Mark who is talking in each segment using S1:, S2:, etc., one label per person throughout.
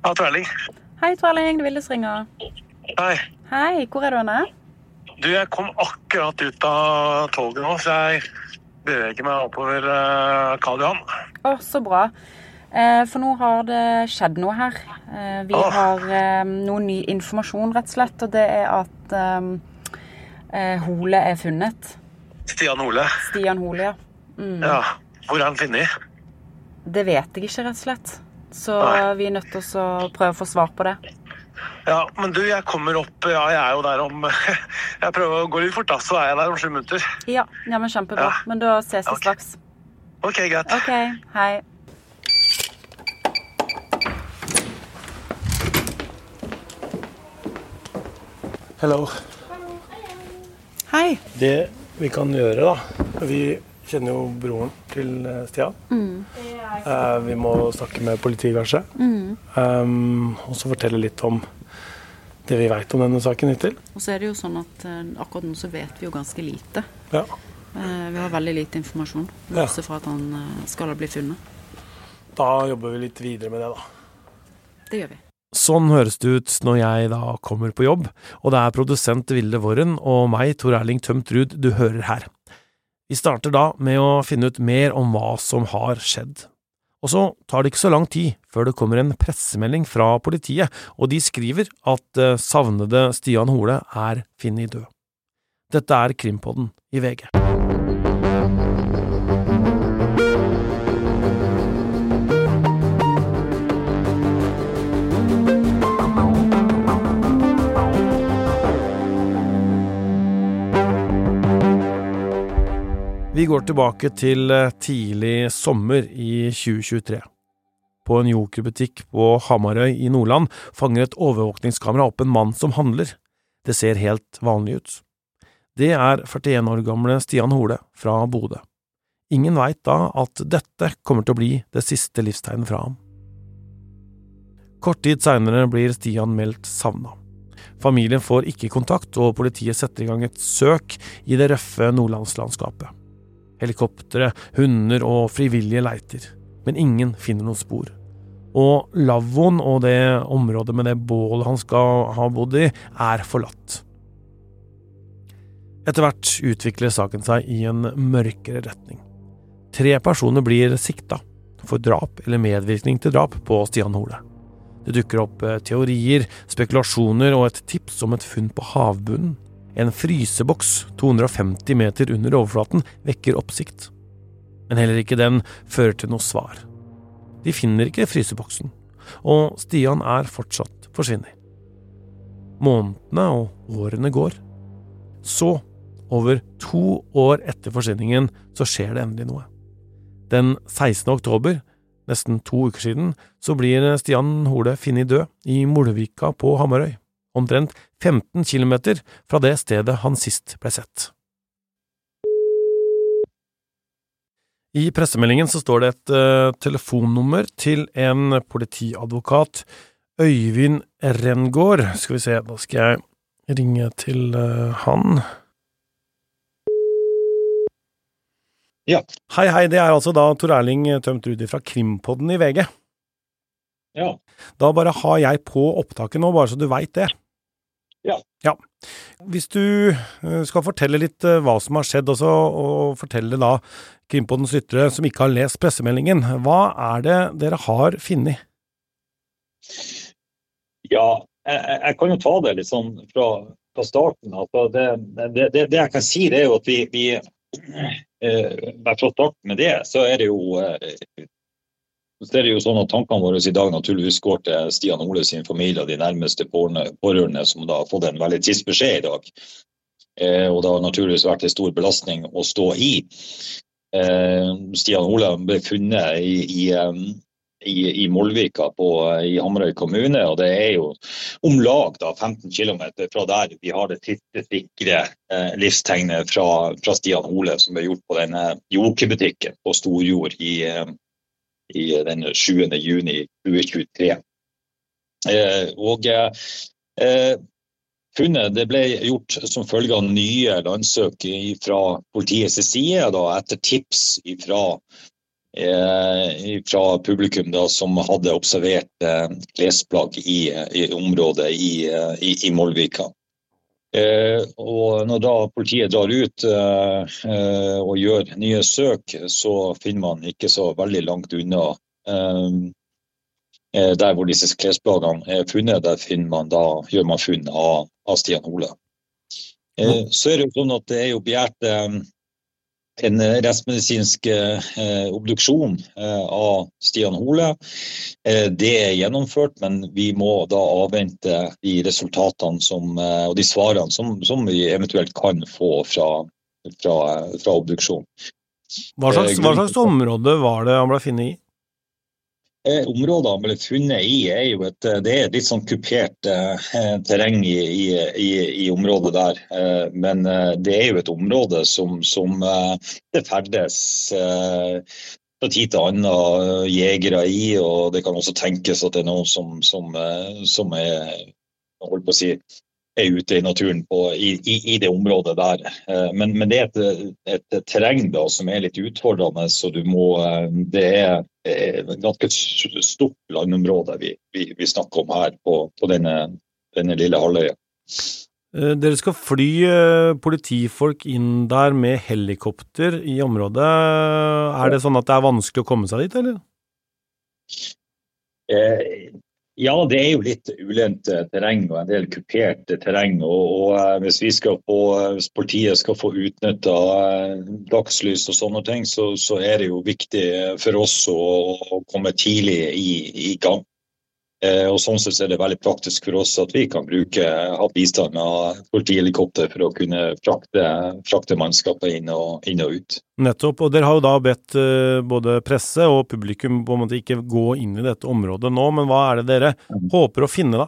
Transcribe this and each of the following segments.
S1: Ja, Tverling.
S2: Hei Tverling, det Vildes ringer.
S1: Hei.
S2: Hei, hvor du henne?
S1: Du, jeg kom akkurat ut av toget nå, så jeg beveger meg oppover Karl Johan.
S2: Så bra. For nå har det skjedd noe her. Vi har noe ny informasjon rett og slett, og det at Hole funnet.
S1: Stian Hole?
S2: Stian Hole, ja.
S1: Ja, hvor han funnet?
S2: Det vet jeg ikke rett og slett. Så vi nødt til å prøve å få svar på det.
S1: Ja, men du, jeg kommer opp, jeg jo der om, jeg prøver å gå litt fort da, så jeg der om 7 minutter.
S2: Ja, men kjempebra. Ja. Men da ses vi straks.
S1: Ok, greit.
S2: Ok, hei.
S3: Hello.
S2: Hei.
S3: Det vi kan gjøre da, vi kjenner jo broren til Stian. Vi må snakke med politiet kanskje. Og så fortelle litt om det vi vet om denne saken hittil.
S2: Og så det jo sånn at akkurat nå så vet vi jo ganske lite.
S3: Ja.
S2: Vi har veldig lite informasjon, bortsett fra at han skal ha blitt funnet.
S3: Da jobber vi litt videre med det da.
S2: Det gjør vi.
S3: Sånn høres det ut når jeg da kommer på jobb, og det produsent Vilde Våren og meg, Tor Erling Tømt Ruud, du hører her. Vi starter da med å finne ut mer om hva som har skjedd. Og så tar det ikke så lang tid før det kommer en pressemelding fra politiet, og de skriver at savnede Stian Hole funnet død. Dette Krimpodden i VG. Vi går tilbake til tidlig sommer i 2023. På en jokerbutikk på Hamarøy i Nordland fanger et overvåkningskamera opp en mann som handler. Det ser helt vanlig ut. Det 41 år gamle Stian Hole fra Bodø. Ingen vet da at dette kommer til å bli det siste livstegnet fra ham. Kort tid senere blir Stian meldt savnet. Familien får ikke kontakt, og politiet setter i gang et søk i det røffe nordlandslandskapet. Helikoptere, hunder og frivillige leiter, men ingen finner noen spor. Og lavvoen og det området med det bålet han skal ha bodd i forlatt. Etter hvert utvikler saken seg i en mørkere retning. 3 personer blir sikta for drap eller medvirkning til drap på Stian Hole. Det dukker opp teorier, spekulasjoner og et tips om et funn på havbunnen. En fryseboks 250 meter under overflaten vekker oppsikt. Men heller ikke den fører til noe svar. De finner ikke fryseboksen, og Stian fortsatt forsvinnet. Månedene og årene går. Så, over 2 år etter forsvinningen, så skjer det endelig noe. Den 16. oktober, nesten 2 uker siden, så blir Stian Hole funnet død i Molvika på Hamarøy. Omtrent 15 kilometer fra det stedet han sist ble sett. I pressemeldingen så står det et telefonnummer til en politiadvokat, Øyvind Rengård. Skal vi se, da skal jeg ringe til han.
S4: Ja.
S3: Hei, det altså da Tor Erling Tømt Ruud fra Krimpodden i VG.
S4: Ja.
S3: Da bare har jeg på opptaket nå, bare så du vet det.
S4: Ja.
S3: Hvis du skal fortelle litt hva som har skjedd også, og fortelle da Krimpoddens lyttere som ikke har lest pressemeldingen, hva det dere har funnet?
S4: Ja, jeg kan jo ta det litt sånn fra starten. Altså det jeg kan si det jo at vi fra starten med det, så det jo sånn at tankene våre i dag naturligvis går til Stian Hole sin familie og de nærmeste pårørende som da har fått en veldig trist beskjed i dag. Og det har naturligvis vært en stor belastning å stå i. Stian Hole ble funnet i Molvika i Hamarøy kommune, og det jo om lag da 15 kilometer fra der vi har det siste sikre livstegnet fra Stian Hole som ble gjort på denne jokerbutikken på Storjord i den 7. juni 2023. Funnet det ble gjort som følge av nye landsøk fra politiets side, da, etter tips fra fra publikum da, som hadde observert klesplagg i området i Molvika. Og når da politiet drar ut og gjør nye søk, så finner man ikke så veldig langt unna der hvor disse klesplaggene funnet, der gjør man funn av Stian Hole. Så det jo sånn at det jo begjært en rettsmedisinsk obduksjon av Stian Hole. Det gjennomført, men vi må da avvente de resultatene og de svarene som vi eventuelt kan få fra obduksjon.
S3: Hva slags område var det han ble funnet i?
S4: Området han ble funnet i jo det et litt sånn kupert terreng i området der, men det jo et område som det ferdes fra tid til annen jegere i, og det kan også tenkes at det noen som holdt på å si, ute i naturen i det området der. Men det et terreng da, som litt utfordrende, så det et ganske stort landområde vi snakker om her på denne lille halvøya.
S3: Dere skal fly politifolk inn der med helikopter i området. Det sånn at det vanskelig å komme seg dit, eller?
S4: Ja, det jo litt ulendt terreng og en del kupert terreng, og hvis politiet skal få utnyttet dagslys og sånne ting, så det jo viktig for oss å komme tidlig i gang. Og sånn sett det veldig praktisk for oss at vi kan ha bistand av politihelikopter for å kunne frakte mannskapet inn og ut.
S3: Nettopp, og dere har jo da bedt både presse og publikum på en måte ikke gå inn i dette området nå, men hva det dere håper å finne da?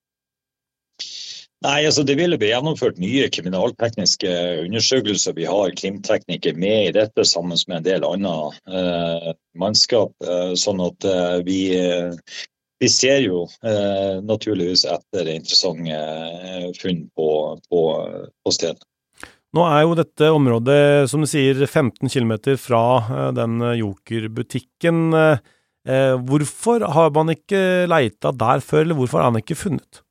S4: Nei, altså det ville bli gjennomført nye kriminaltekniske undersøkelser. Vi har krimtekniker med i dette sammen med en del andre mannskap, sånn at vi ser jo naturligvis etter interessante funn på stedet.
S3: Nå jo dette området, som du sier, 15 kilometer fra den Joker-butikken. Hvorfor har man ikke letet der før, eller hvorfor har han ikke funnet?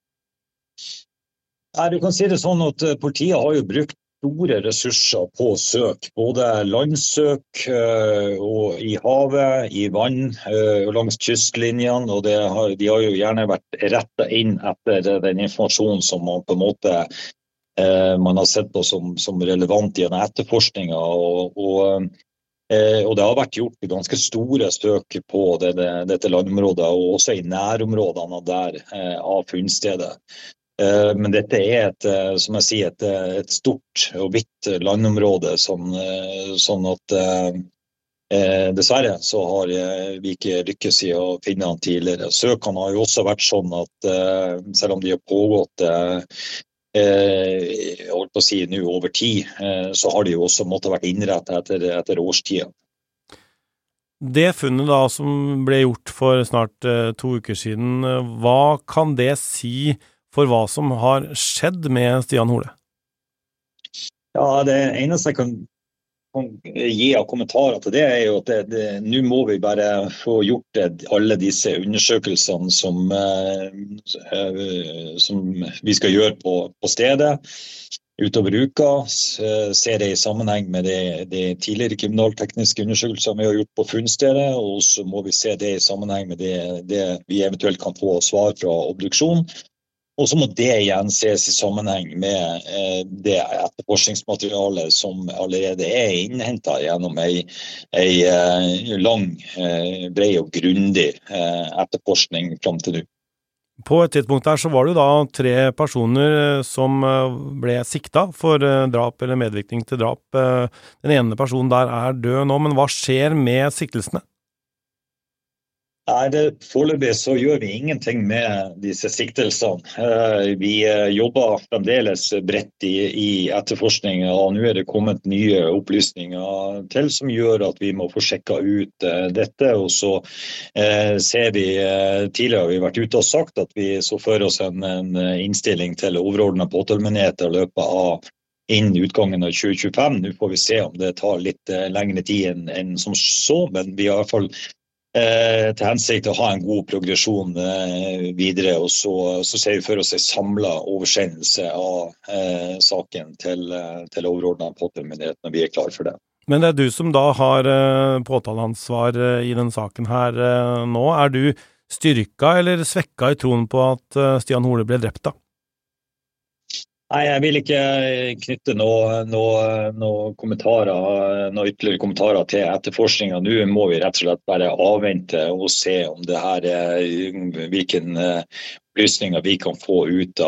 S4: Nei, du kan si det sånn at politiet har jo brukt store ressurser på søk, både landsøk og i havet, i vann og langs kystlinjene, og de har jo gjerne vært rettet inn etter den informasjonen som man på en måte man har sett på som relevant gjennom etterforskningen, og det har vært gjort ganske store søk på dette landområdet, og også i nærområdene der av funnstedet. Men dette som jeg sier, et stort og vidt landområde, sånn at dessverre så har vi ikke lykkes i å finne han tidligere. Søkene har jo også vært sånn at selv om de har pågått holdt på å si nå over tid, så har de jo også måttet vært innrettet etter årstiden.
S3: Det funnet da som ble gjort for snart 2 uker siden, hva kan det si for hva som har skjedd med Stian Hole?
S4: Ja, det eneste jeg kan gi av kommentarer til det jo at nå må vi bare få gjort alle disse undersøkelsene som vi skal gjøre på stedet utover uka, se det i sammenheng med de tidligere kriminaltekniske undersøkelsene vi har gjort på funnstedet, og så må vi se det i sammenheng med det vi eventuelt kan få svar fra obduksjon. Og så må det igjen ses i sammenheng med det etterforskningsmaterialet som allerede innhentet gjennom en lang, bred og grundig etterforskning frem til nå.
S3: På et tidspunkt der så var det jo da 3 personer som ble siktet for drap eller medvirkning til drap. Den ene personen der død nå, men hva skjer med siktelsene?
S4: Nei, foreløpig så gjør vi ingenting med disse siktelsene. Vi jobber fremdeles bredt i etterforskningen, og nå det kommet nye opplysninger til som gjør at vi må få sjekket ut dette. Og så ser vi tidligere, vi har vært ute og sagt at vi så for oss en innstilling til overordnet påtalemyndighet i løpet av innen utgangen av 2025. Nå får vi se om det tar litt lengre tid enn som så, men vi har I hvert fall til hensikt å ha en god progresjon videre, og så ser vi for oss en samlet oversendelse av saken til overordnet påtalemyndighet når vi klar for det.
S3: Men det du som da har påtaleansvar I den saken her nå. Du styrka eller svekka I troen på at Stian Hole ble drept da?
S4: Nei, jeg vil ikke knytte noen kommentarer, noen ytterligere kommentarer til etterforskningen. Nå må vi rett og slett bare avvente og se om det her hvilken opplysninger vi kan få ut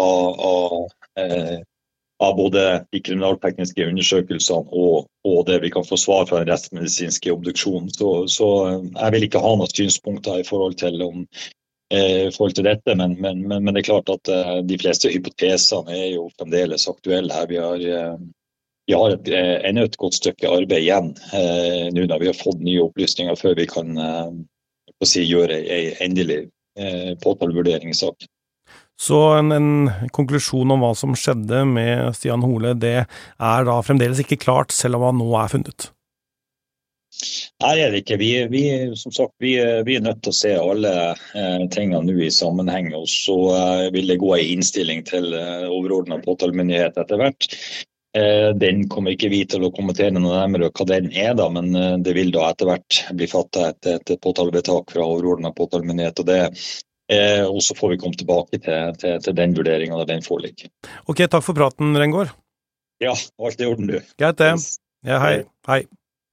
S4: av både de kriminaltekniske undersøkelsene og det vi kan få svar fra den rettsmedisinske obduksjonen. Så jeg vil ikke ha noen synspunkter I forhold til dette, men det klart at de fleste hypotesene jo fremdeles aktuelle her. Vi har et godt stykke arbeid igjen nå når vi har fått nye opplysninger før vi kan gjøre en endelig påtalevurdering I saken.
S3: Så en konklusjon om hva som skjedde med Stian Hole, det da fremdeles ikke klart, selv om han nå funnet?
S4: Nei, det ikke. Som sagt, vi nødt til å se alle tingene nå I sammenheng, og så vil det gå en innstilling til overordnet påtalemyndighet etter hvert. Den kommer ikke vi til å kommentere noe nærmere hva den da, men det vil da etter hvert bli fattet et påtalevedtak fra overordnet påtalemyndighet, og så får vi komme tilbake til den vurderingen av den foreligger.
S3: Ok, takk for praten, Rengård.
S4: Ja, alt I orden du.
S3: Greit det. Ja, hei.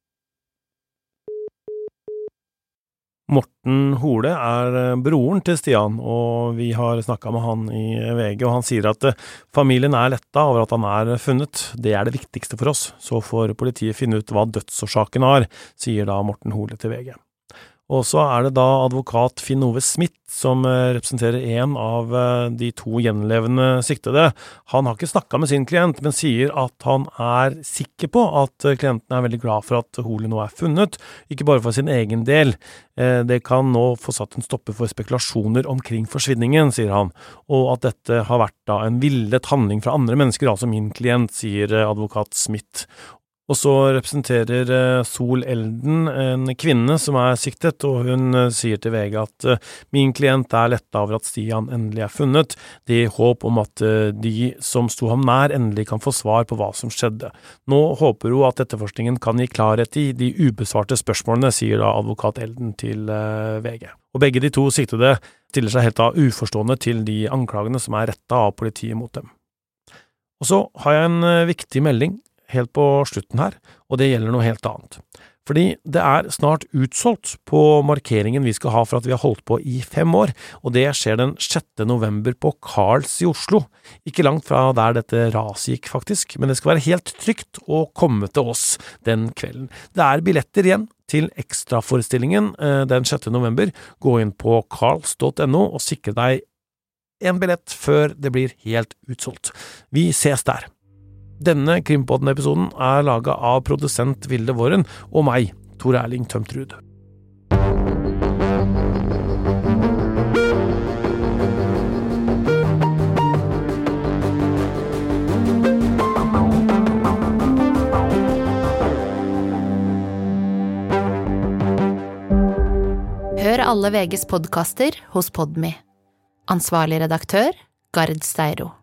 S3: Morten Hole broren til Stian, og vi har snakket med han I VG, og han sier at familien letta over at han funnet. Det det viktigste for oss, så får politiet finne ut hva dødsårsaken sier da Morten Hole til VG. Og så det da advokat Finn Ove Smith som representerer en av de to gjenlevende siktede. Han har ikke snakket med sin klient, men sier at han sikker på at klienten veldig glad for at Hole nå funnet, ikke bare for sin egen del. Det kan nå få satt en stopper for spekulasjoner omkring forsvinningen, sier han, og at dette har vært da en villet handling fra andre mennesker, altså min klient, sier advokat Smith. Og så representerer Sol Elden en kvinne som siktet, og hun sier til VG at min klient lettet over at Stian endelig funnet. Det håp om at de som sto ham nær endelig kan få svar på hva som skjedde. Nå håper hun at etterforskningen kan gi klarhet I de ubesvarte spørsmålene, sier da advokat Elden til VG. Og begge de to siktede stiller seg helt uforstående til de anklagene som rettet av politiet mot dem. Og så har jeg en viktig melding helt på slutten her, og det gjelder noe helt annet. Fordi det snart utsolgt på markeringen vi skal ha for at vi har holdt på I 5 år, og det skjer den 6. november på Karls I Oslo. Ikke langt fra der dette raset gikk faktisk, men det skal være helt trygt å komme til oss den kvelden. Det billetter igjen til ekstraforestillingen den 6. november. Gå inn på karls.no og sikre deg en billett før det blir helt utsolgt. Vi ses der. Denne Krimpodden-episoden laget av produsent Vilde Våren og meg, Tor Erling Tømtrud.
S5: Hør alle VGs podcaster hos Podme. Ansvarlig redaktør, Gard Steiro.